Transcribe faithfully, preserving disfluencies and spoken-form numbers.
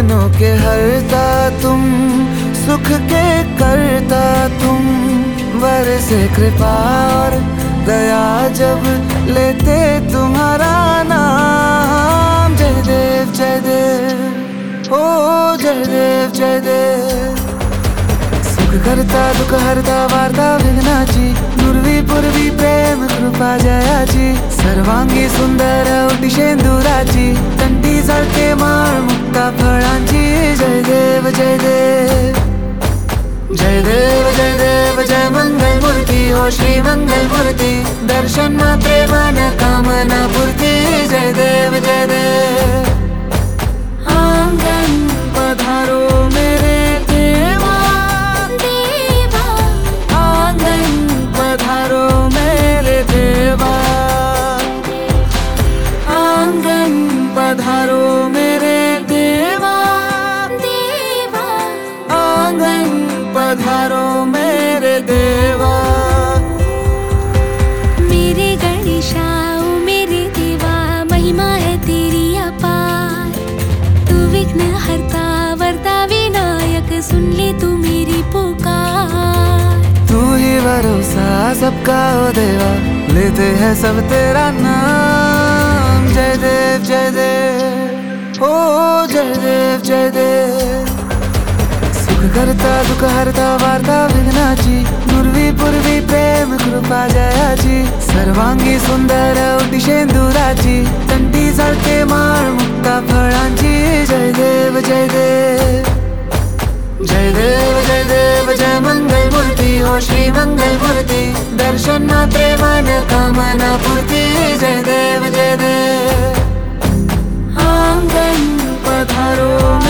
दुखों के हरता तुम, सुख के करता तुम, बरसे कृपा और दया जब लेते तुम्हारा नाम। जय देव जय देव, ओ जय देव जय देव। सुख करता दुख हरता वार्ता विघ्नाची, नुरवी पूर्वी प्रेम कृपा जयाची, सर्वांगी सुंदर उटी शेंदुराची, कंठी झळके माळ मुक्ता फळांची। जय देव जय देव, जय देव जय देव, जय मंगल मूर्ती हो श्री मंगल मूर्ती, दर्शन मात्रे मन कामना पूर्ती। जय देव जय देव। आंगन पधारो मेरे देवा, देवा आंगन पधारो मेरे देवा, आंगन पधारो मेरे देवा, देवा आंगन पधारो मेरे देवा। मेरे गणेशा ओ मेरे देवा, महिमा है तेरी अपार, तू विघ्न हरता वरता विनायक, सुन ले तू मेरी पुकार। तू ही भरोसा सबका हो देवा, लेते हैं सब तेरा नाम। जय देव जय देव, ओ जय देव जय देव। सुख करता दुख हरता वार्ता विघ्नाची, नुरवी पूर्वी प्रेम कृपा जयाची, सर्वांगी सुंदर उटी शेंदुराची, कंठी झळके माळ मुक्ता फळांची। जय देव जय देव, जय देव जय देव, जय मंगल मूर्ती हो श्री मंगल मूर्ती, दर्शन मात्रे मन कामना पूर्ती। जय देव जय देव। आंगन पधारो